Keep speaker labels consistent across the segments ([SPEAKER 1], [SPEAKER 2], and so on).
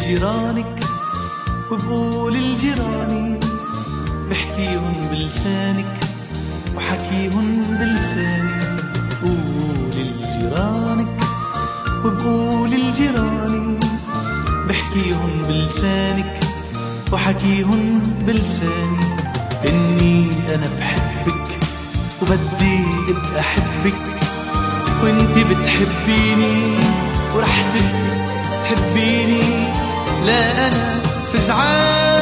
[SPEAKER 1] لجيرانك وبقول لجيراني، بحكيهن بلسانك وحكيهن بلساني. قول لجيرانك وبقول لجيراني، بحكيهن بلسانك وحكيهن بلساني. إني أنا بحبك وبدي ابقى أحبك، وانتي بتحبيني ورح تبقي تحبيني. لا أنا فزعان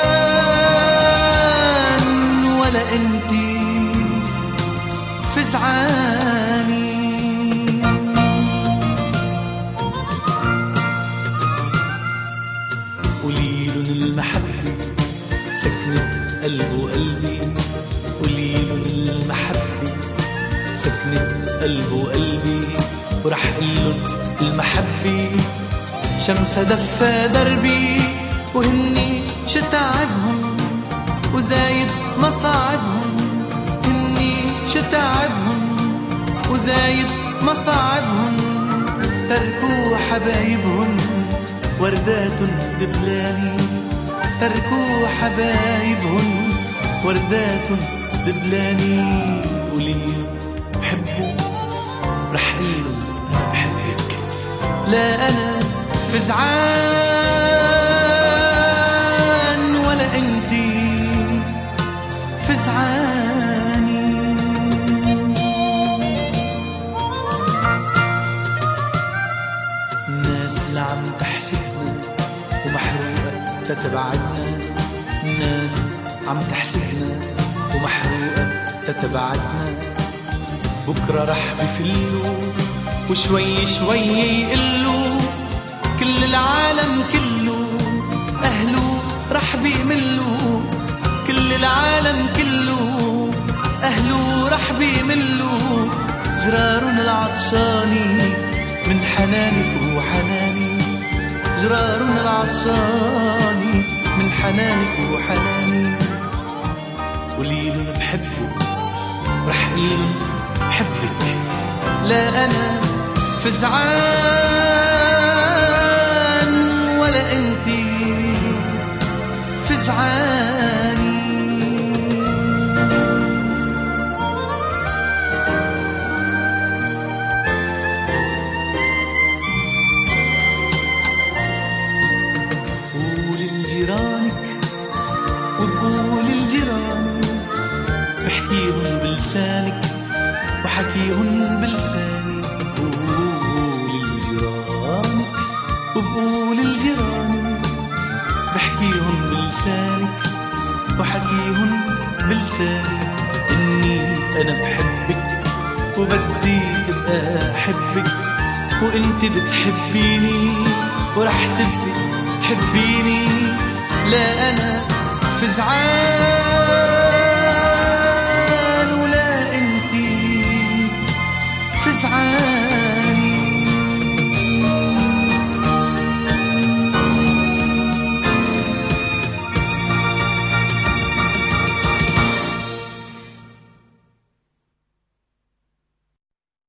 [SPEAKER 1] ولا انتي فزعاني. قوليلن المحبة سكنت قلبه قلبي، قوليلن المحبة سكنت قلبه قلبي. ورح قلن المحبة شمسة دفى دربي، وهني شتعبهم وزايد مصاعبهم. هني شتعبهم وزايد مصاعبهم. تركوا حبايبهم وردات دبلاني، تركوا حبايبهم وردات دبلاني. قوليلن بحبه رح قلن أنا بحبك. لا أنا فزعان ولا انتي فزعاني. الناس اللي عم تحسدنا ومحروقة تتبعدنا، الناس عم تحسدنا ومحروقة تتبعدنا. بكرة رح بفلوا وشوي شوي يقلوا، كل العالم كله أهله رح بيملوا. كل العالم كله أهله رح بيملوا. جرارنا العطشاني من حنانك وحناني، جرارنا العطشاني من حنانك وحناني. قوليلن بحبه رح قلن بحبك. لا أنا فزعان ولا انتي فزعاني. قول لجيرانك وبقول لجيراني، بحكيهن بلسانك وحكيهن بلساني. قول لجيرانك وبقول لجيراني، بحكيهن بلسانك وحكيهن بلساني. إني أنا بحبك وبدي ابقى أحبك، وانت بتحبيني ورح تبقي تحبيني. لا أنا فزعان ولا انتي فزعان.